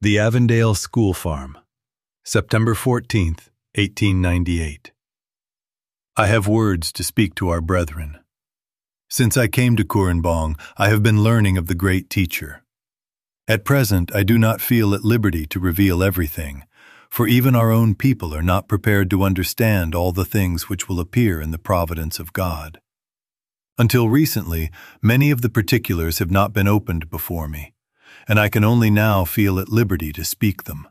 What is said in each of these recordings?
The Avondale School Farm, September 14th, 1898. I have words to speak to our brethren. Since I came to Koornbong, I have been learning of the great teacher. At present, I do not feel at liberty to reveal everything, for even our own people are not prepared to understand all the things which will appear in the providence of God. Until recently, many of the particulars have not been opened before me, and I can only now feel at liberty to speak them.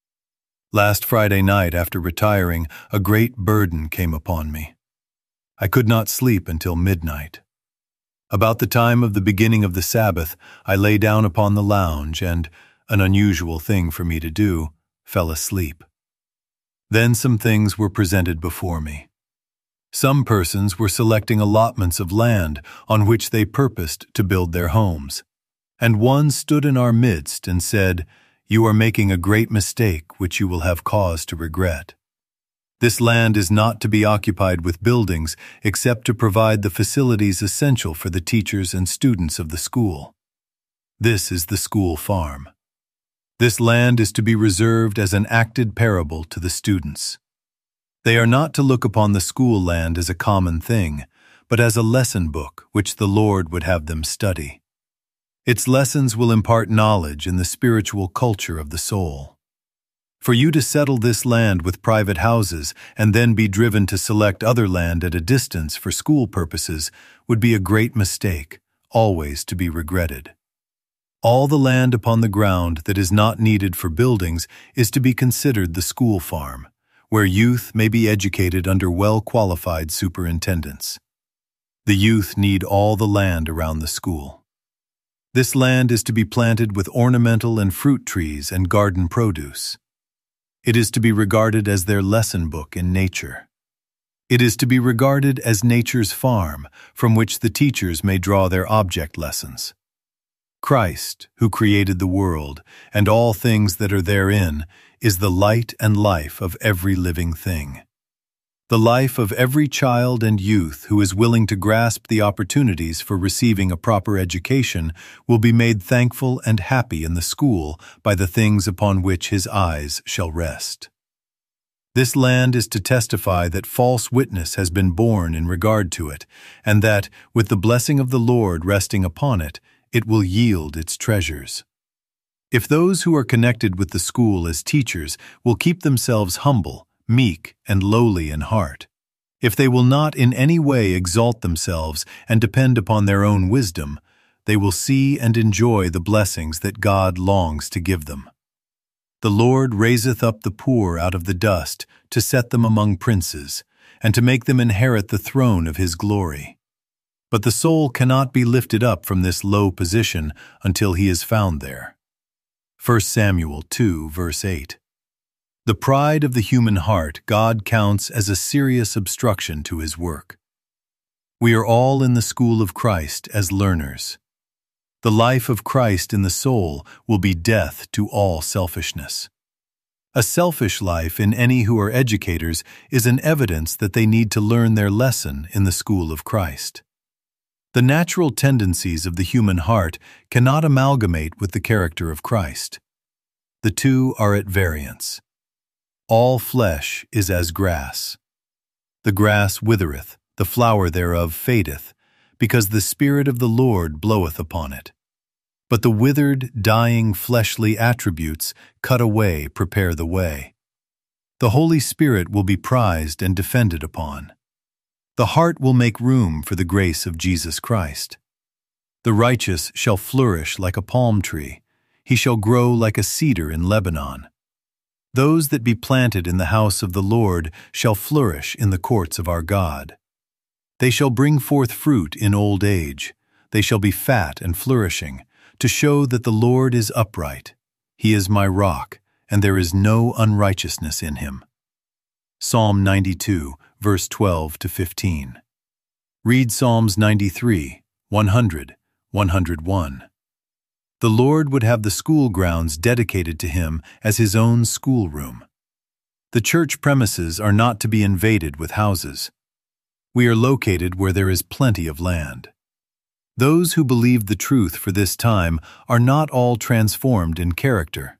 Last Friday night, after retiring, a great burden came upon me. I could not sleep until midnight. About the time of the beginning of the Sabbath, I lay down upon the lounge and, an unusual thing for me to do, fell asleep. Then some things were presented before me. Some persons were selecting allotments of land on which they purposed to build their homes. And one stood in our midst and said, "You are making a great mistake which you will have cause to regret. This land is not to be occupied with buildings except to provide the facilities essential for the teachers and students of the school. This is the school farm. This land is to be reserved as an acted parable to the students. They are not to look upon the school land as a common thing, but as a lesson book which the Lord would have them study. Its lessons will impart knowledge in the spiritual culture of the soul. For you to settle this land with private houses and then be driven to select other land at a distance for school purposes would be a great mistake, always to be regretted. All the land upon the ground that is not needed for buildings is to be considered the school farm, where youth may be educated under well-qualified superintendents. The youth need all the land around the school. This land is to be planted with ornamental and fruit trees and garden produce. It is to be regarded as their lesson book in nature. It is to be regarded as nature's farm, from which the teachers may draw their object lessons. Christ, who created the world, and all things that are therein, is the light and life of every living thing. The life of every child and youth who is willing to grasp the opportunities for receiving a proper education will be made thankful and happy in the school by the things upon which his eyes shall rest. This land is to testify that false witness has been borne in regard to it, and that, with the blessing of the Lord resting upon it, it will yield its treasures. If those who are connected with the school as teachers will keep themselves humble, meek, and lowly in heart, if they will not in any way exalt themselves and depend upon their own wisdom, they will see and enjoy the blessings that God longs to give them. The Lord raiseth up the poor out of the dust to set them among princes, and to make them inherit the throne of his glory. But the soul cannot be lifted up from this low position until he is found there. 1 Samuel 2, verse 8. The pride of the human heart God counts as a serious obstruction to his work. We are all in the school of Christ as learners. The life of Christ in the soul will be death to all selfishness. A selfish life in any who are educators is an evidence that they need to learn their lesson in the school of Christ. The natural tendencies of the human heart cannot amalgamate with the character of Christ. The two are at variance. All flesh is as grass. The grass withereth, the flower thereof fadeth, because the Spirit of the Lord bloweth upon it. But the withered, dying, fleshly attributes cut away prepare the way. The Holy Spirit will be prized and defended upon. The heart will make room for the grace of Jesus Christ. The righteous shall flourish like a palm tree. He shall grow like a cedar in Lebanon. Those that be planted in the house of the Lord shall flourish in the courts of our God. They shall bring forth fruit in old age. They shall be fat and flourishing, to show that the Lord is upright. He is my rock, and there is no unrighteousness in him. Psalm 92, verse 12 to 15. Read Psalms 93, 100, 101. The Lord would have the school grounds dedicated to him as his own schoolroom. The church premises are not to be invaded with houses. We are located where there is plenty of land. Those who believe the truth for this time are not all transformed in character.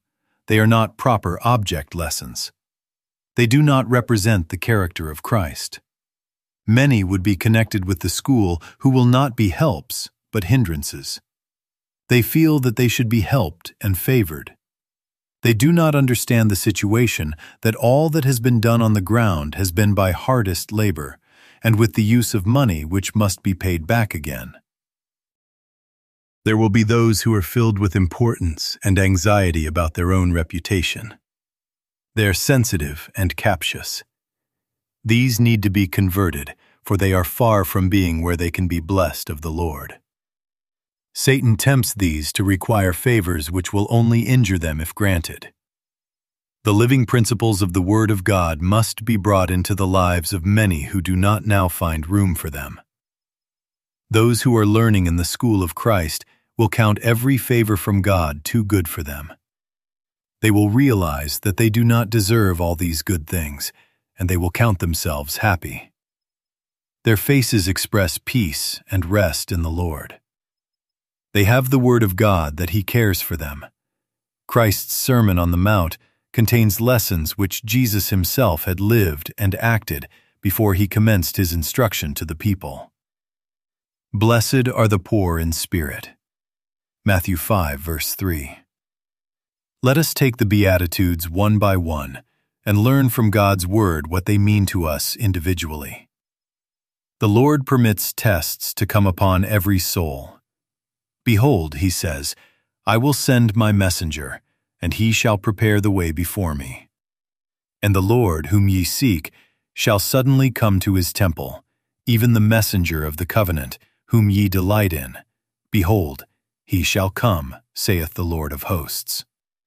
They are not proper object lessons. They do not represent the character of Christ. Many would be connected with the school who will not be helps, but hindrances. They feel that they should be helped and favored. They do not understand the situation that all that has been done on the ground has been by hardest labor, and with the use of money which must be paid back again. There will be those who are filled with importance and anxiety about their own reputation. They are sensitive and captious. These need to be converted, for they are far from being where they can be blessed of the Lord. Satan tempts these to require favors which will only injure them if granted. The living principles of the Word of God must be brought into the lives of many who do not now find room for them. Those who are learning in the school of Christ will count every favor from God too good for them. They will realize that they do not deserve all these good things, and they will count themselves happy. Their faces express peace and rest in the Lord. They have the Word of God that He cares for them. Christ's Sermon on the Mount contains lessons which Jesus Himself had lived and acted before He commenced His instruction to the people. Blessed are the poor in spirit. Matthew 5, verse 3. Let us take the Beatitudes one by one and learn from God's Word what they mean to us individually. The Lord permits tests to come upon every soul. Behold, He says, I will send my messenger, and he shall prepare the way before me. And the Lord, whom ye seek, shall suddenly come to His temple, even the messenger of the covenant, whom ye delight in. Behold, He shall come, saith the Lord of hosts.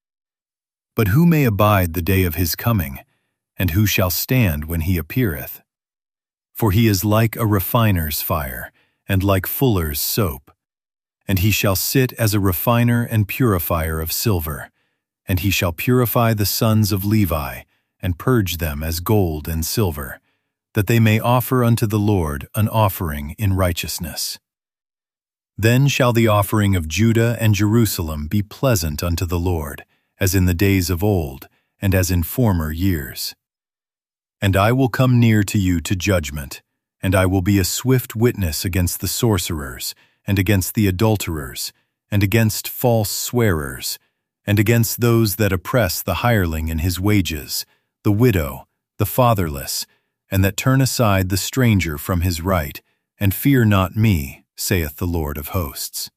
But who may abide the day of His coming, and who shall stand when He appeareth? For He is like a refiner's fire, and like fuller's soap. And He shall sit as a refiner and purifier of silver, and He shall purify the sons of Levi, and purge them as gold and silver, that they may offer unto the Lord an offering in righteousness. Then shall the offering of Judah and Jerusalem be pleasant unto the Lord, as in the days of old, and as in former years. And I will come near to you to judgment, and I will be a swift witness against the sorcerers, and against the adulterers, and against false swearers, and against those that oppress the hireling in his wages, the widow, the fatherless, and that turn aside the stranger from his right, and fear not me, saith the Lord of hosts.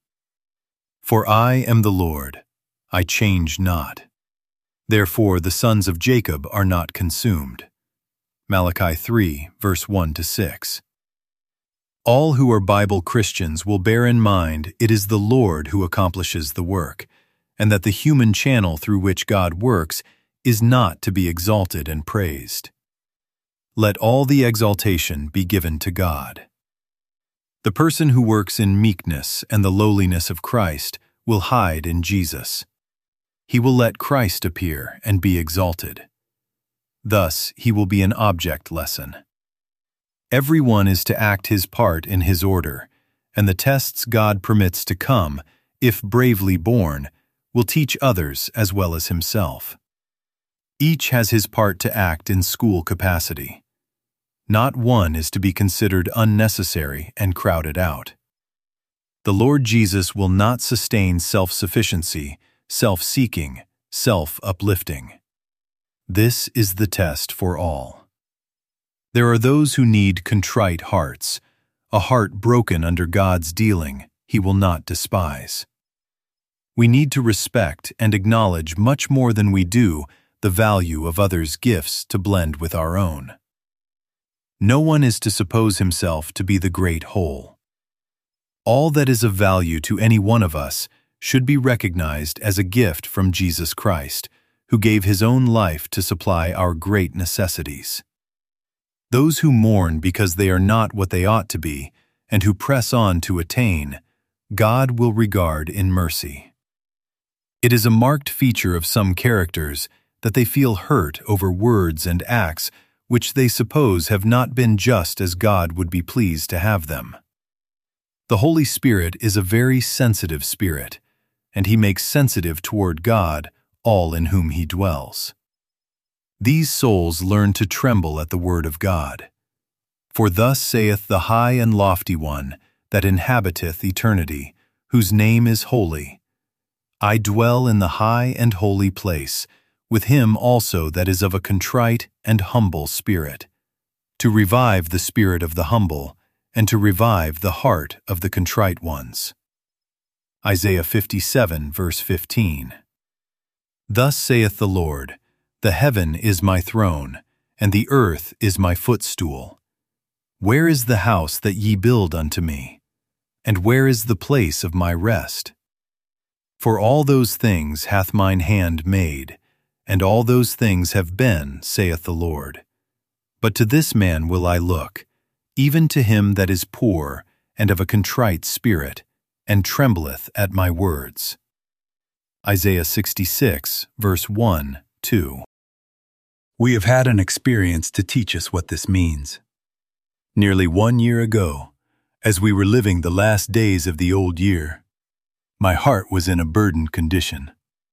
For I am the Lord, I change not. Therefore the sons of Jacob are not consumed. Malachi 3, verse 1-6. All who are Bible Christians will bear in mind it is the Lord who accomplishes the work, and that the human channel through which God works is not to be exalted and praised. Let all the exaltation be given to God. The person who works in meekness and the lowliness of Christ will hide in Jesus. He will let Christ appear and be exalted. Thus, he will be an object lesson. Everyone is to act his part in his order, and the tests God permits to come, if bravely borne, will teach others as well as himself. Each has his part to act in school capacity. Not one is to be considered unnecessary and crowded out. The Lord Jesus will not sustain self-sufficiency, self-seeking, self-uplifting. This is the test for all. There are those who need contrite hearts, a heart broken under God's dealing He will not despise. We need to respect and acknowledge much more than we do the value of others' gifts to blend with our own. No one is to suppose himself to be the great whole. All that is of value to any one of us should be recognized as a gift from Jesus Christ, who gave His own life to supply our great necessities. Those who mourn because they are not what they ought to be, and who press on to attain, God will regard in mercy. It is a marked feature of some characters that they feel hurt over words and acts which they suppose have not been just as God would be pleased to have them. The Holy Spirit is a very sensitive spirit, and He makes sensitive toward God all in whom he dwells. These souls learn to tremble at the word of God. For thus saith the high and lofty one that inhabiteth eternity, whose name is holy. I dwell in the high and holy place, with him also that is of a contrite and humble spirit, to revive the spirit of the humble, and to revive the heart of the contrite ones. Isaiah 57, verse 15. Thus saith the Lord, the heaven is my throne, and the earth is my footstool. Where is the house that ye build unto me? And where is the place of my rest? For all those things hath mine hand made, and all those things have been, saith the Lord. But to this man will I look, even to him that is poor and of a contrite spirit, and trembleth at my words. Isaiah 66, verse 1, 2. We have had an experience to teach us what this means. Nearly 1 year ago, as we were living the last days of the old year, my heart was in a burdened condition.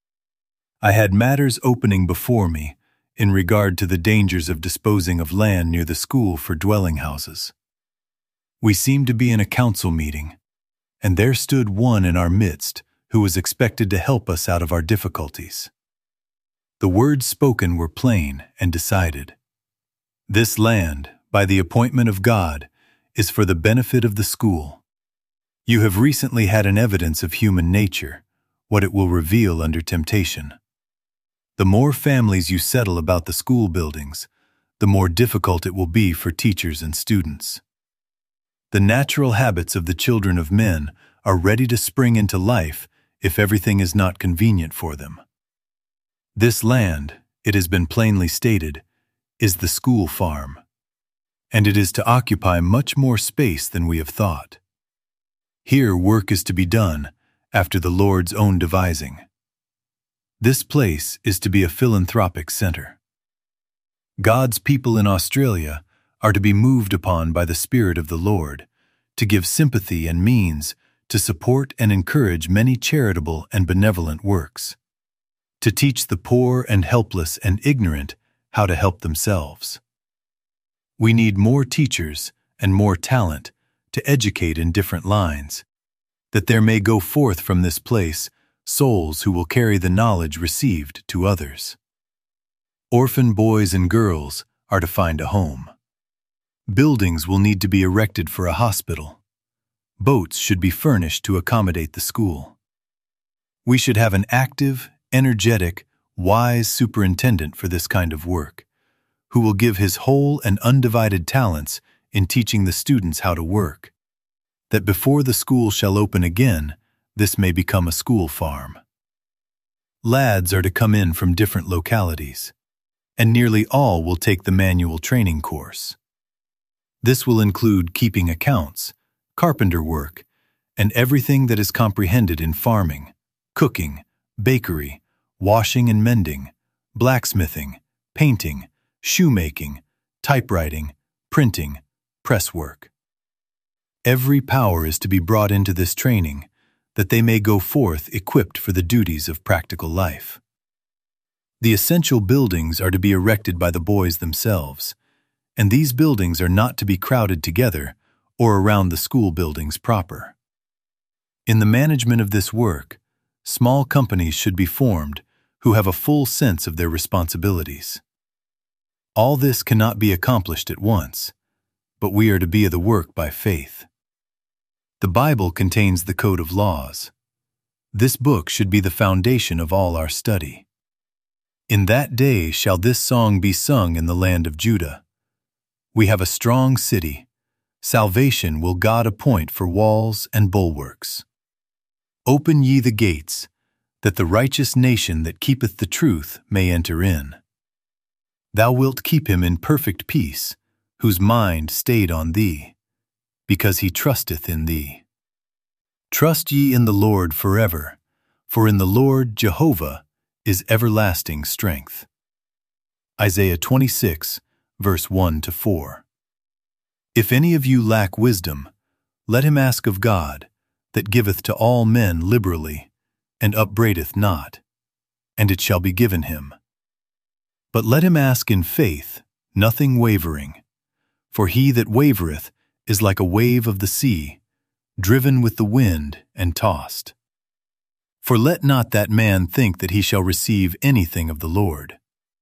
I had matters opening before me in regard to the dangers of disposing of land near the school for dwelling houses. We seemed to be in a council meeting, and there stood one in our midst who was expected to help us out of our difficulties. The words spoken were plain and decided. This land, by the appointment of God, is for the benefit of the school. You have recently had an evidence of human nature, what it will reveal under temptation. The more families you settle about the school buildings, the more difficult it will be for teachers and students. The natural habits of the children of men are ready to spring into life if everything is not convenient for them. This land, it has been plainly stated, is the school farm, and it is to occupy much more space than we have thought. Here work is to be done after the Lord's own devising. This place is to be a philanthropic center. God's people in Australia are to be moved upon by the Spirit of the Lord to give sympathy and means to support and encourage many charitable and benevolent works, to teach the poor and helpless and ignorant how to help themselves. We need more teachers and more talent to educate in different lines, that there may go forth from this place souls who will carry the knowledge received to others. Orphan boys and girls are to find a home. Buildings will need to be erected for a hospital. Boats should be furnished to accommodate the school. We should have an active, energetic, wise superintendent for this kind of work, who will give his whole and undivided talents in teaching the students how to work, that before the school shall open again, this may become a school farm. Lads are to come in from different localities, and nearly all will take the manual training course. This will include keeping accounts, carpenter work, and everything that is comprehended in farming, cooking, bakery, washing and mending, blacksmithing, painting, shoemaking, typewriting, printing, press work. Every power is to be brought into this training, that they may go forth equipped for the duties of practical life. The essential buildings are to be erected by the boys themselves, and these buildings are not to be crowded together or around the school buildings proper. In the management of this work, small companies should be formed who have a full sense of their responsibilities. All this cannot be accomplished at once, but we are to be of the work by faith. The Bible contains the code of laws. This book should be the foundation of all our study. In that day shall this song be sung in the land of Judah. We have a strong city. Salvation will God appoint for walls and bulwarks. Open ye the gates, that the righteous nation that keepeth the truth may enter in. Thou wilt keep him in perfect peace, whose mind stayed on thee, because he trusteth in thee. Trust ye in the Lord forever, for in the Lord Jehovah is everlasting strength. Isaiah 26, verse 1-4. If any of you lack wisdom, let him ask of God, that giveth to all men liberally, and upbraideth not, and it shall be given him. But let him ask in faith, nothing wavering. For he that wavereth is like a wave of the sea, driven with the wind and tossed. For let not that man think that he shall receive anything of the Lord.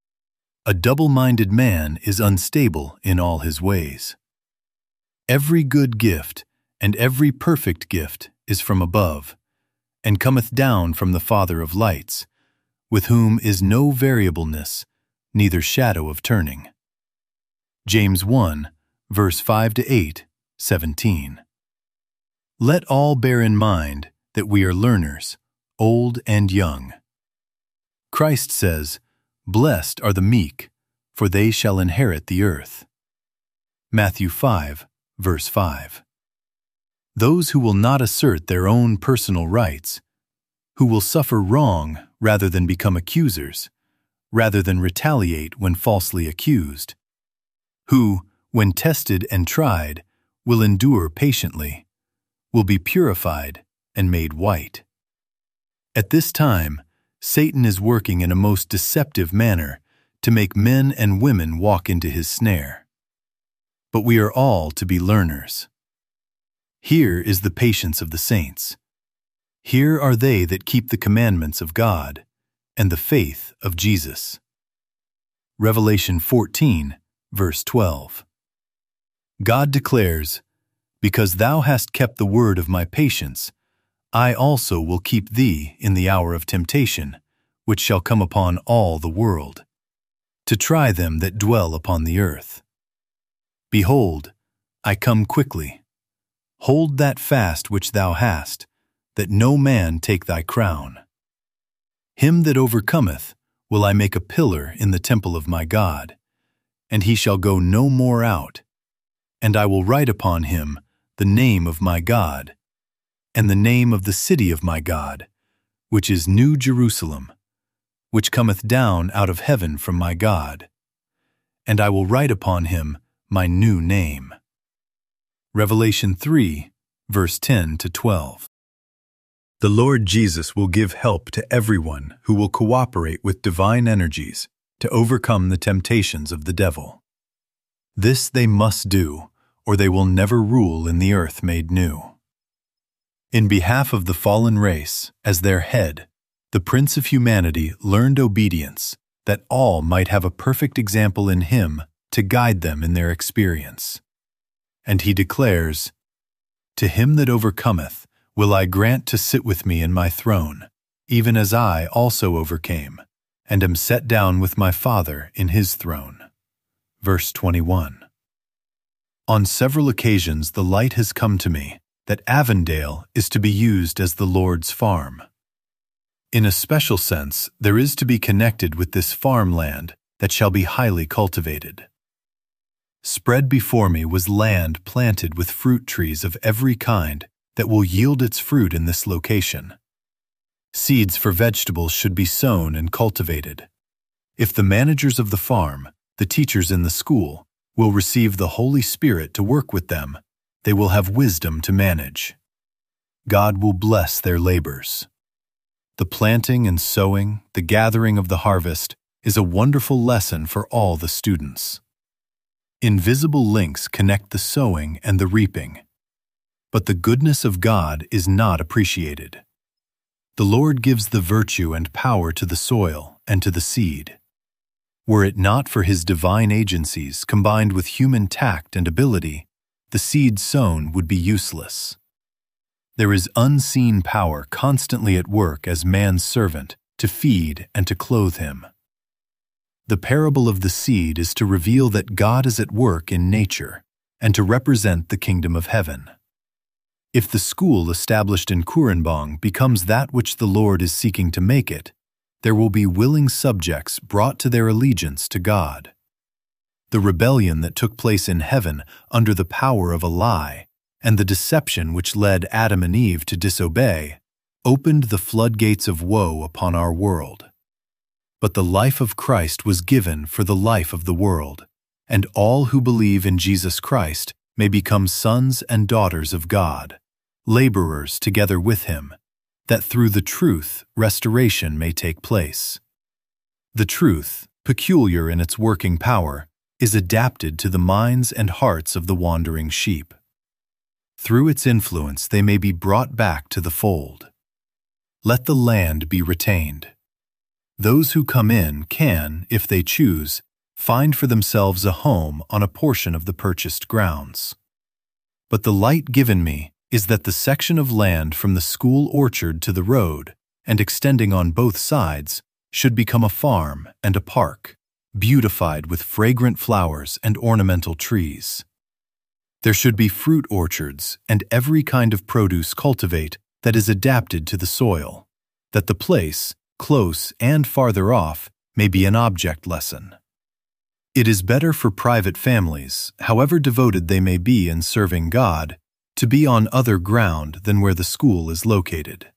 A double-minded man is unstable in all his ways. Every good gift and every perfect gift is from above, and cometh down from the Father of lights, with whom is no variableness, neither shadow of turning. James 1, verse 5-8, 17. Let all bear in mind that we are learners, old and young. Christ says, "Blessed are the meek, for they shall inherit the earth." Matthew 5, verse 5. Those who will not assert their own personal rights, who will suffer wrong rather than become accusers, rather than retaliate when falsely accused, who, when tested and tried, will endure patiently, will be purified and made white. At this time, Satan is working in a most deceptive manner to make men and women walk into his snare. But we are all to be learners. Here is the patience of the saints. Here are they that keep the commandments of God and the faith of Jesus. Revelation 14, verse 12. God declares, "Because thou hast kept the word of my patience, I also will keep thee in the hour of temptation, which shall come upon all the world, to try them that dwell upon the earth. Behold, I come quickly. Hold that fast which thou hast, that no man take thy crown. Him that overcometh will I make a pillar in the temple of my God, and he shall go no more out. And I will write upon him the name of my God, and the name of the city of my God, which is New Jerusalem, which cometh down out of heaven from my God. And I will write upon him my new name." Revelation 3, verse 10-12. The Lord Jesus will give help to everyone who will cooperate with divine energies to overcome the temptations of the devil. This they must do, or they will never rule in the earth made new. In behalf of the fallen race, as their head, the Prince of Humanity learned obedience, that all might have a perfect example in him to guide them in their experience. And he declares, "To him that overcometh will I grant to sit with me in my throne, even as I also overcame, and am set down with my Father in his throne." Verse 21. On several occasions the light has come to me that Avondale is to be used as the Lord's farm. In a special sense, there is to be connected with this farmland that shall be highly cultivated. Spread before me was land planted with fruit trees of every kind that will yield its fruit in this location. Seeds for vegetables should be sown and cultivated. If the managers of the farm, the teachers in the school, will receive the Holy Spirit to work with them, they will have wisdom to manage. God will bless their labors. The planting and sowing, the gathering of the harvest, is a wonderful lesson for all the students. Invisible links connect the sowing and the reaping, but the goodness of God is not appreciated. The Lord gives the virtue and power to the soil and to the seed. Were it not for his divine agencies combined with human tact and ability, the seed sown would be useless. There is unseen power constantly at work as man's servant to feed and to clothe him. The parable of the seed is to reveal that God is at work in nature and to represent the kingdom of heaven. If the school established in Koornbong becomes that which the Lord is seeking to make it, there will be willing subjects brought to their allegiance to God. The rebellion that took place in heaven under the power of a lie and the deception which led Adam and Eve to disobey opened the floodgates of woe upon our world. But the life of Christ was given for the life of the world, and all who believe in Jesus Christ may become sons and daughters of God, laborers together with him, that through the truth restoration may take place. The truth, peculiar in its working power, is adapted to the minds and hearts of the wandering sheep. Through its influence they may be brought back to the fold. Let the land be retained. Those who come in can, if they choose, find for themselves a home on a portion of the purchased grounds. But the light given me is that the section of land from the school orchard to the road, and extending on both sides, should become a farm and a park, beautified with fragrant flowers and ornamental trees. There should be fruit orchards and every kind of produce cultivate that is adapted to the soil, that the place, close and farther off, may be an object lesson. It is better for private families, however devoted they may be in serving God, to be on other ground than where the school is located.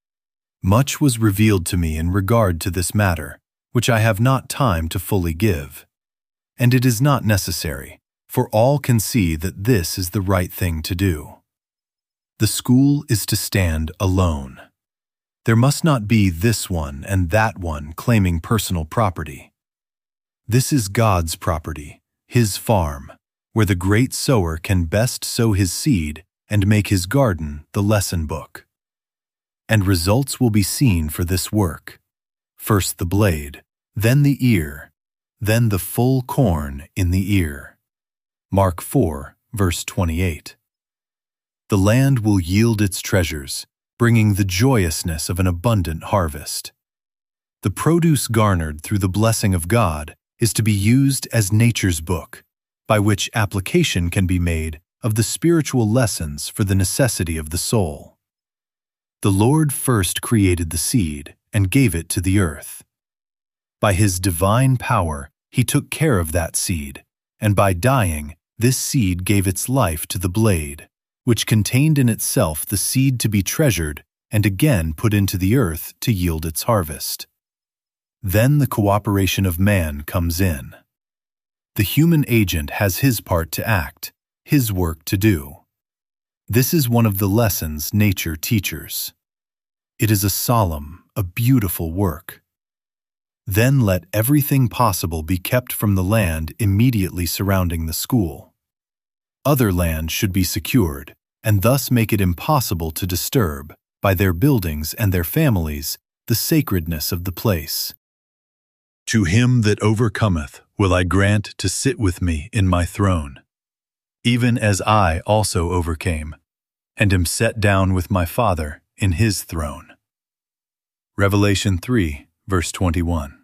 Much was revealed to me in regard to this matter, which I have not time to fully give. And it is not necessary, for all can see that this is the right thing to do. The school is to stand alone. There must not be this one and that one claiming personal property. This is God's property, His farm, where the great sower can best sow his seed and make his garden the lesson book. And results will be seen for this work. First the blade, then the ear, then the full corn in the ear. Mark 4, verse 28. The land will yield its treasures, bringing the joyousness of an abundant harvest. The produce garnered through the blessing of God is to be used as nature's book, by which application can be made of the spiritual lessons for the necessity of the soul. The Lord first created the seed and gave it to the earth. By His divine power, He took care of that seed, and by dying, this seed gave its life to the blade, which contained in itself the seed to be treasured and again put into the earth to yield its harvest. Then the cooperation of man comes in. The human agent has his part to act, his work to do. This is one of the lessons nature teaches. It is a solemn, a beautiful work. Then let everything possible be kept from the land immediately surrounding the school. Other land should be secured, and thus make it impossible to disturb, by their buildings and their families, the sacredness of the place. To him that overcometh will I grant to sit with me in my throne, even as I also overcame, and am set down with my Father in His throne. Revelation 3, verse 21.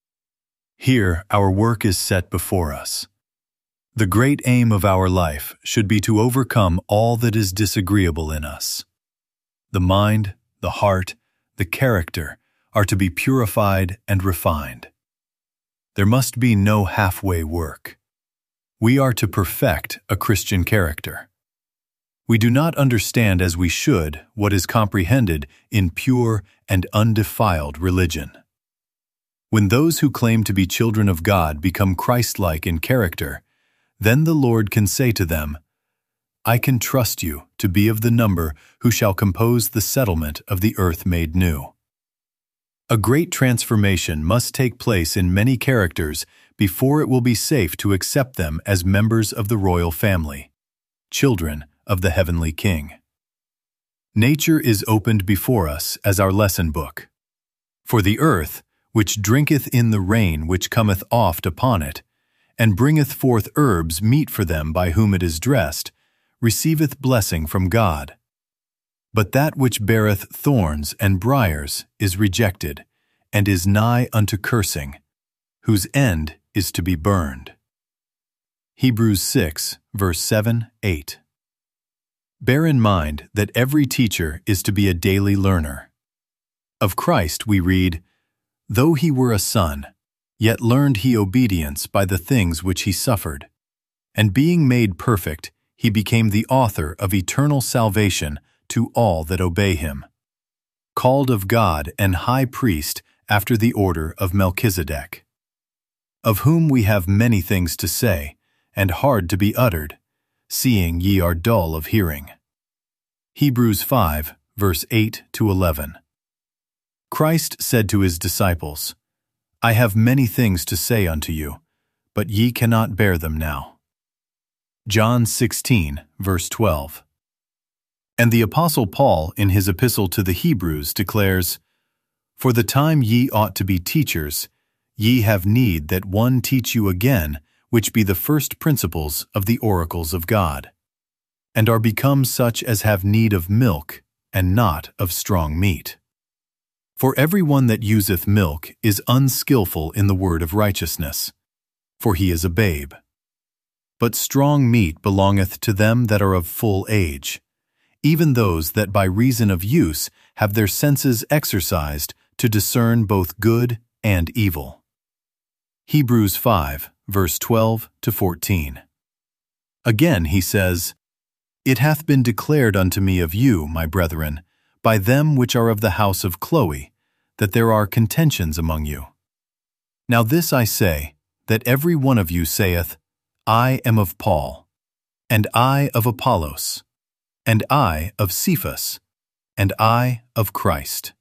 Here our work is set before us. The great aim of our life should be to overcome all that is disagreeable in us. The mind, the heart, the character are to be purified and refined. There must be no halfway work. We are to perfect a Christian character. We do not understand as we should what is comprehended in pure and undefiled religion. When those who claim to be children of God become Christ-like in character, then the Lord can say to them, I can trust you to be of the number who shall compose the settlement of the earth made new. A great transformation must take place in many characters before it will be safe to accept them as members of the royal family, children of the heavenly King. Nature is opened before us as our lesson book. For the earth, which drinketh in the rain which cometh oft upon it, and bringeth forth herbs meet for them by whom it is dressed, receiveth blessing from God. But that which beareth thorns and briars is rejected, and is nigh unto cursing, whose end is to be burned. Hebrews 6, verse 7, 8. Bear in mind that every teacher is to be a daily learner. Of Christ we read, Though he were a son, yet learned he obedience by the things which he suffered. And being made perfect, he became the author of eternal salvation to all that obey him. Called of God and high priest after the order of Melchizedek. Of whom we have many things to say, and hard to be uttered, seeing ye are dull of hearing. Hebrews 5, verse 8 to 11. Christ said to his disciples, I have many things to say unto you, but ye cannot bear them now. John 16, verse 12. And the Apostle Paul, in his epistle to the Hebrews, declares, For the time ye ought to be teachers, ye have need that one teach you again, which be the first principles of the oracles of God, and are become such as have need of milk, and not of strong meat. For every one that useth milk is unskillful in the word of righteousness, for he is a babe. But strong meat belongeth to them that are of full age, even those that by reason of use have their senses exercised to discern both good and evil. Hebrews 5, verse 12 to 14. Again he says, It hath been declared unto me of you, my brethren, by them which are of the house of Chloe, that there are contentions among you. Now this I say, that every one of you saith, I am of Paul, and I of Apollos, and I of Cephas, and I of Christ.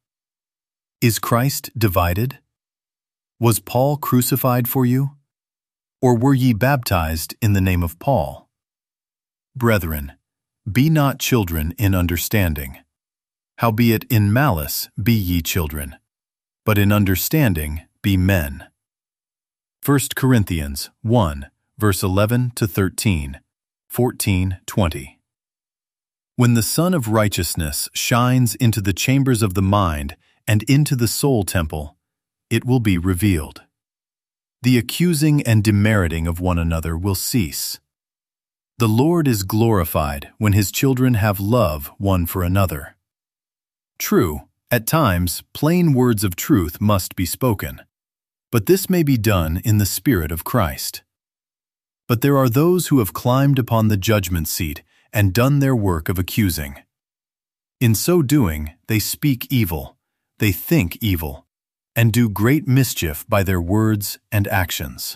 Is Christ divided? Was Paul crucified for you? Or were ye baptized in the name of Paul? Brethren, be not children in understanding. Howbeit in malice be ye children, but in understanding be men. 1 Corinthians 1, verse 11 to 13, 14, 20. When the Son of Righteousness shines into the chambers of the mind and into the soul temple, it will be revealed. The accusing and demeriting of one another will cease. The Lord is glorified when His children have love one for another. True, at times, plain words of truth must be spoken, but this may be done in the Spirit of Christ. But there are those who have climbed upon the judgment seat and done their work of accusing. In so doing, they speak evil, they think evil, and do great mischief by their words and actions.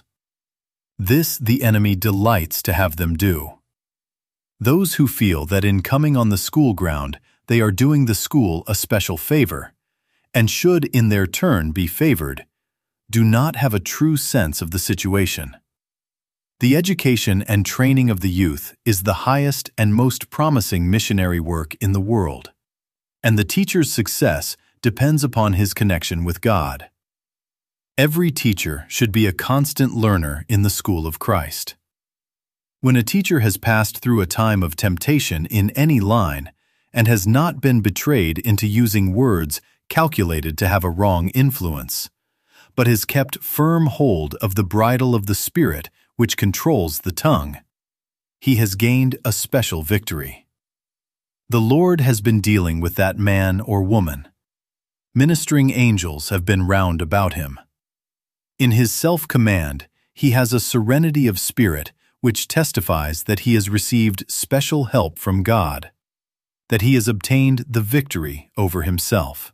This the enemy delights to have them do. Those who feel that in coming on the school ground they are doing the school a special favor, and should in their turn be favored, do not have a true sense of the situation. The education and training of the youth is the highest and most promising missionary work in the world, and the teacher's success depends upon his connection with God. Every teacher should be a constant learner in the school of Christ. When a teacher has passed through a time of temptation in any line and has not been betrayed into using words calculated to have a wrong influence, but has kept firm hold of the bridle of the Spirit which controls the tongue, he has gained a special victory. The Lord has been dealing with that man or woman. Ministering angels have been round about him. In his self-command, he has a serenity of spirit which testifies that he has received special help from God, that he has obtained the victory over himself.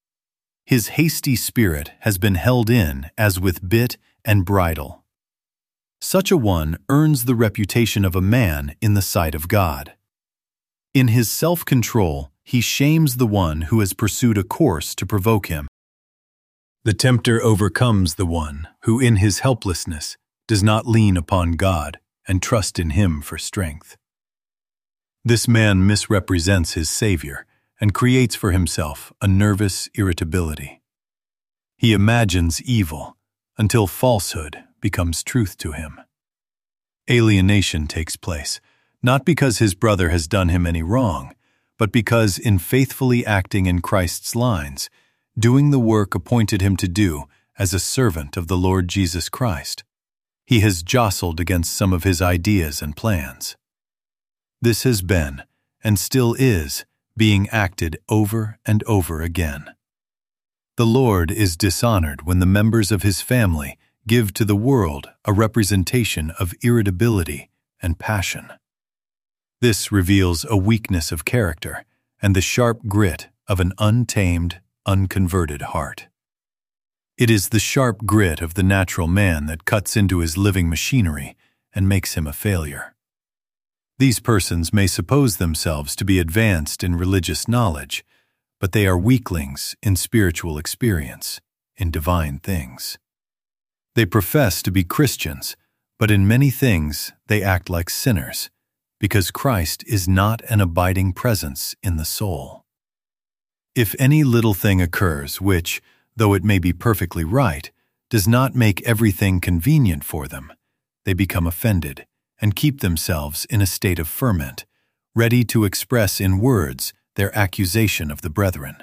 His hasty spirit has been held in as with bit and bridle. Such a one earns the reputation of a man in the sight of God. In his self-control, he shames the one who has pursued a course to provoke him. The tempter overcomes the one who in his helplessness does not lean upon God and trust in Him for strength. This man misrepresents his Savior and creates for himself a nervous irritability. He imagines evil until falsehood becomes truth to him. Alienation takes place, not because his brother has done him any wrong, but because in faithfully acting in Christ's lines, doing the work appointed him to do as a servant of the Lord Jesus Christ, he has jostled against some of his ideas and plans. This has been, and still is, being acted over and over again. The Lord is dishonored when the members of His family give to the world a representation of irritability and passion. This reveals a weakness of character and the sharp grit of an untamed, unconverted heart. It is the sharp grit of the natural man that cuts into his living machinery and makes him a failure. These persons may suppose themselves to be advanced in religious knowledge, but they are weaklings in spiritual experience, in divine things. They profess to be Christians, but in many things they act like sinners, because Christ is not an abiding presence in the soul. If any little thing occurs which, though it may be perfectly right, does not make everything convenient for them, they become offended and keep themselves in a state of ferment, ready to express in words their accusation of the brethren.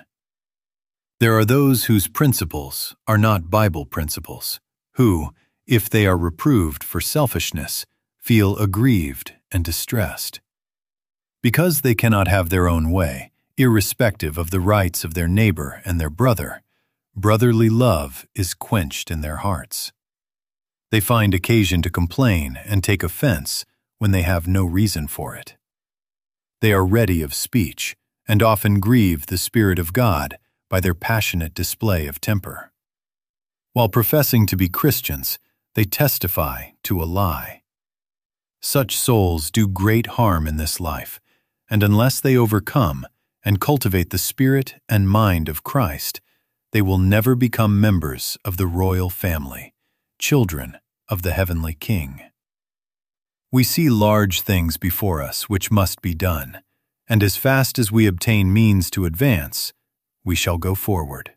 There are those whose principles are not Bible principles, who, if they are reproved for selfishness, feel aggrieved and distressed. Because they cannot have their own way, irrespective of the rights of their neighbor and their brother, brotherly love is quenched in their hearts. They find occasion to complain and take offense when they have no reason for it. They are ready of speech and often grieve the Spirit of God by their passionate display of temper. While professing to be Christians, they testify to a lie. Such souls do great harm in this life, and unless they overcome and cultivate the spirit and mind of Christ, they will never become members of the royal family, children of the heavenly King. We see large things before us which must be done, and as fast as we obtain means to advance, we shall go forward.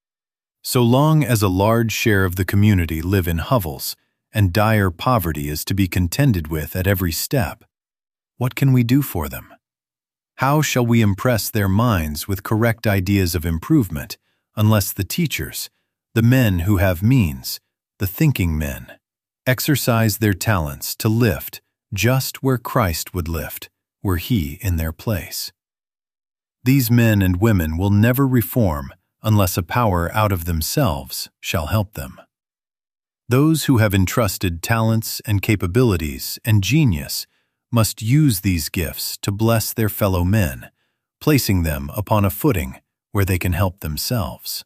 So long as a large share of the community live in hovels and dire poverty is to be contended with at every step, what can we do for them? How shall we impress their minds with correct ideas of improvement unless the teachers, the men who have means, the thinking men, exercise their talents to lift just where Christ would lift, were he in their place? These men and women will never reform unless a power out of themselves shall help them. Those who have entrusted talents and capabilities and genius must use these gifts to bless their fellow men, placing them upon a footing where they can help themselves.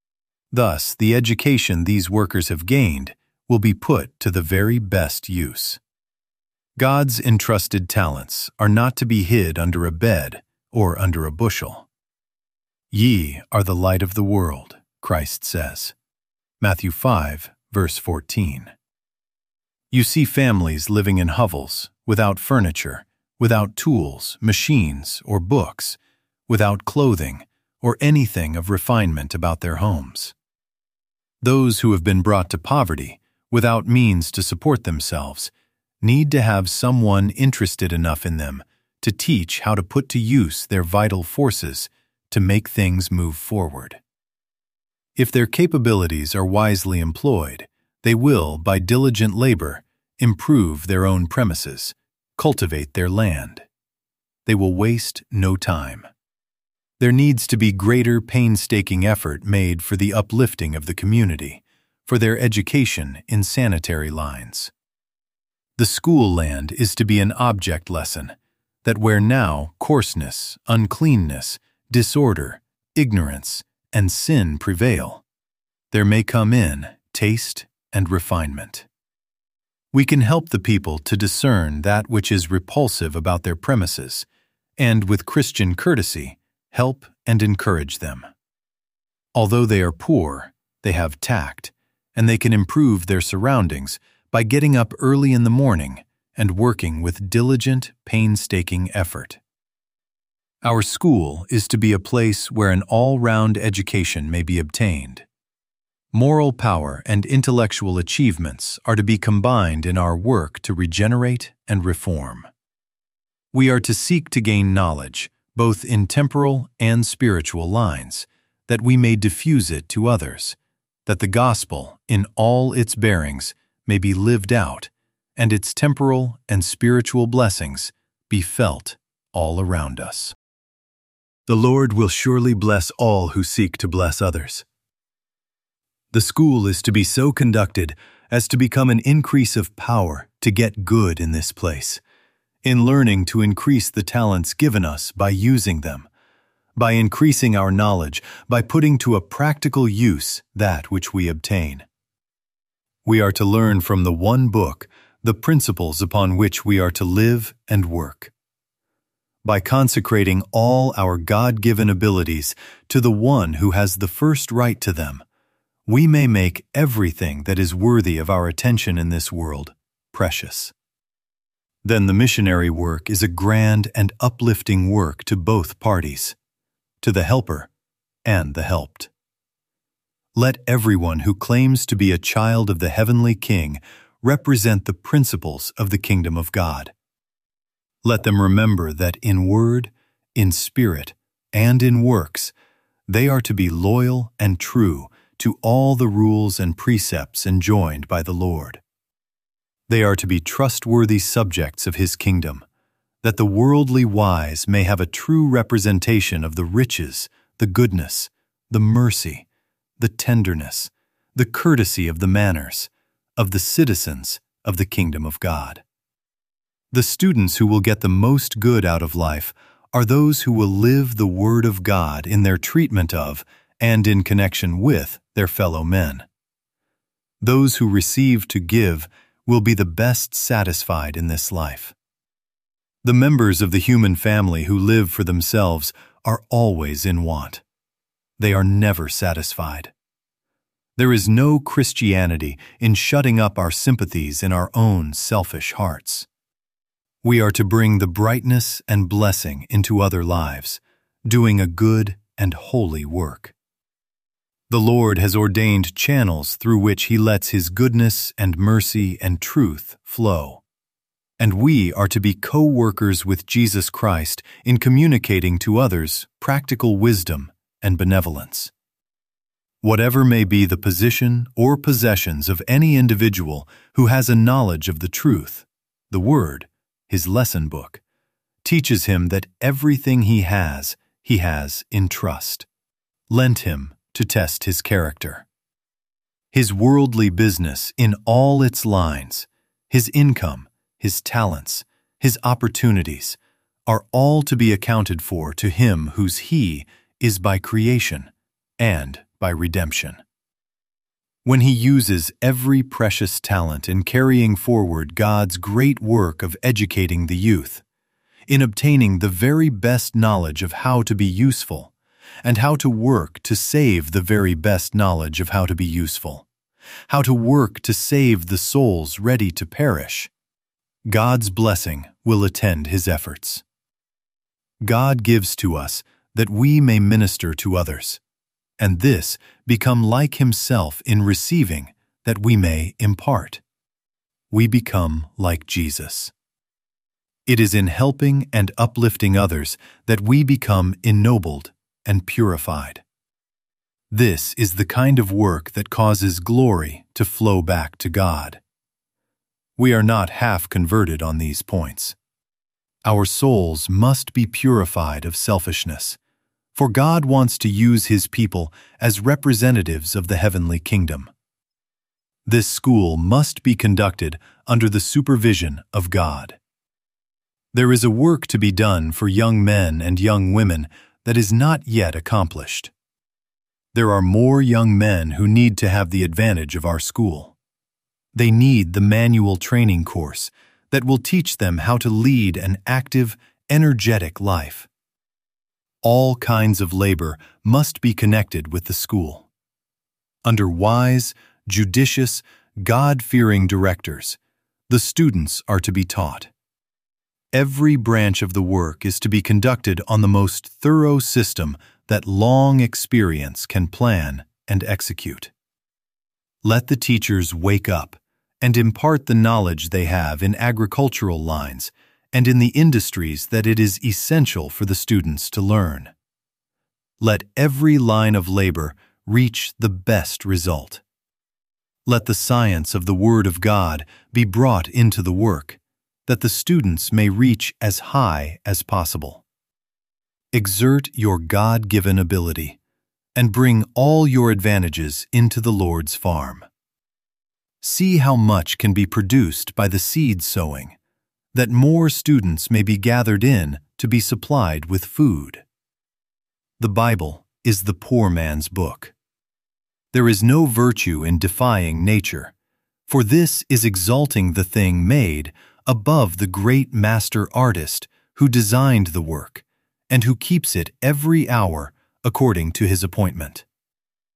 Thus, the education these workers have gained will be put to the very best use. God's entrusted talents are not to be hid under a bed or under a bushel. Ye are the light of the world, Christ says. Matthew 5, verse 14. You see families living in hovels, without furniture, without tools, machines, or books, without clothing, or anything of refinement about their homes. Those who have been brought to poverty, without means to support themselves, need to have someone interested enough in them to teach how to put to use their vital forces to make things move forward. If their capabilities are wisely employed, they will, by diligent labor, improve their own premises, cultivate their land. They will waste no time. There needs to be greater painstaking effort made for the uplifting of the community, for their education in sanitary lines. The school land is to be an object lesson, that where now coarseness, uncleanness, disorder, ignorance, and sin prevail, there may come in taste and refinement. We can help the people to discern that which is repulsive about their premises, and with Christian courtesy, help and encourage them. Although they are poor, they have tact, and they can improve their surroundings by getting up early in the morning and working with diligent, painstaking effort. Our school is to be a place where an all-round education may be obtained. Moral power and intellectual achievements are to be combined in our work to regenerate and reform. We are to seek to gain knowledge, both in temporal and spiritual lines, that we may diffuse it to others, that the gospel, in all its bearings, may be lived out, and its temporal and spiritual blessings be felt all around us. The Lord will surely bless all who seek to bless others. The school is to be so conducted as to become an increase of power to get good in this place, in learning to increase the talents given us by using them, by increasing our knowledge, by putting to a practical use that which we obtain. We are to learn from the one book the principles upon which we are to live and work. By consecrating all our God-given abilities to the one who has the first right to them, we may make everything that is worthy of our attention in this world precious. Then the missionary work is a grand and uplifting work to both parties, to the helper and the helped. Let everyone who claims to be a child of the heavenly King represent the principles of the kingdom of God. Let them remember that in word, in spirit, and in works, they are to be loyal and true to all the rules and precepts enjoined by the Lord. They are to be trustworthy subjects of His kingdom, that the worldly wise may have a true representation of the riches, the goodness, the mercy, the tenderness, the courtesy of the manners, of the citizens of the kingdom of God. The students who will get the most good out of life are those who will live the Word of God in their treatment of and in connection with their fellow men. Those who receive to give will be the best satisfied in this life. The members of the human family who live for themselves are always in want. They are never satisfied. There is no Christianity in shutting up our sympathies in our own selfish hearts. We are to bring the brightness and blessing into other lives, doing a good and holy work. The Lord has ordained channels through which He lets His goodness and mercy and truth flow. And we are to be co-workers with Jesus Christ in communicating to others practical wisdom and benevolence. Whatever may be the position or possessions of any individual who has a knowledge of the truth, the Word, His lesson book, teaches him that everything he has in trust, lent him to test his character. His worldly business in all its lines, his income, his talents, his opportunities, are all to be accounted for to him whose he is by creation and by redemption. When he uses every precious talent in carrying forward God's great work of educating the youth, in obtaining the very best knowledge of how to be useful, and how to work to save the very best knowledge of how to be useful, how to work to save the souls ready to perish, God's blessing will attend his efforts. God gives to us that we may minister to others, and this become like himself in receiving that we may impart. We become like Jesus. It is in helping and uplifting others that we become ennobled and purified. This is the kind of work that causes glory to flow back to God. We are not half converted on these points. Our souls must be purified of selfishness, for God wants to use his people as representatives of the heavenly kingdom. This school must be conducted under the supervision of God. There is a work to be done for young men and young women that is not yet accomplished. There are more young men who need to have the advantage of our school. They need the manual training course that will teach them how to lead an active, energetic life. All kinds of labor must be connected with the school. Under wise, judicious, God-fearing directors, the students are to be taught. Every branch of the work is to be conducted on the most thorough system that long experience can plan and execute. Let the teachers wake up and impart the knowledge they have in agricultural lines and in the industries that it is essential for the students to learn. Let every line of labor reach the best result. Let the science of the Word of God be brought into the work, that the students may reach as high as possible. Exert your God-given ability and bring all your advantages into the Lord's farm. See how much can be produced by the seed sowing, that more students may be gathered in to be supplied with food. The Bible is the poor man's book. There is no virtue in defying nature, for this is exalting the thing made above the great master artist who designed the work and who keeps it every hour according to his appointment.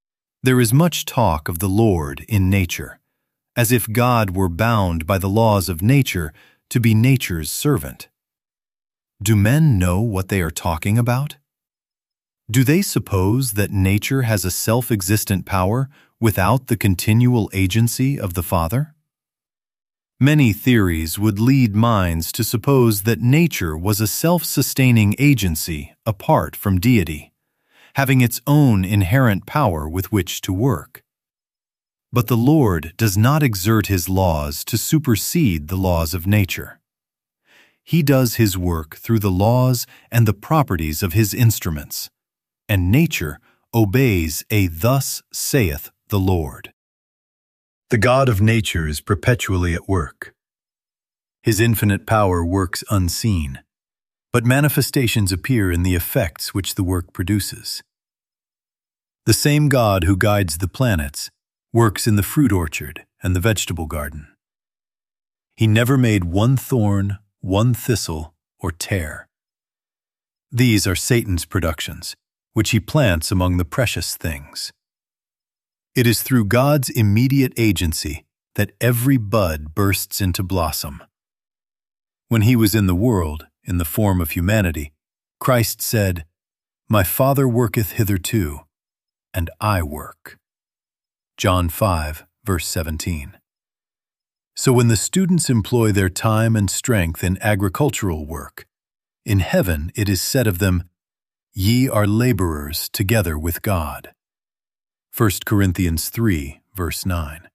There is much talk of the Lord in nature, as if God were bound by the laws of nature to be nature's servant. Do men know what they are talking about? Do they suppose that nature has a self-existent power without the continual agency of the Father? Many theories would lead minds to suppose that nature was a self-sustaining agency apart from deity, having its own inherent power with which to work. But the Lord does not exert His laws to supersede the laws of nature. He does His work through the laws and the properties of His instruments, and nature obeys a "Thus saith the Lord." The God of nature is perpetually at work. His infinite power works unseen, but manifestations appear in the effects which the work produces. The same God who guides the planets works in the fruit orchard and the vegetable garden. He never made one thorn, one thistle, or tare. These are Satan's productions, which he plants among the precious things. It is through God's immediate agency that every bud bursts into blossom. When He was in the world, in the form of humanity, Christ said, "My Father worketh hitherto, and I work." John 5, verse 17. So when the students employ their time and strength in agricultural work, in heaven it is said of them, "Ye are laborers together with God." 1 Corinthians 3, verse 9.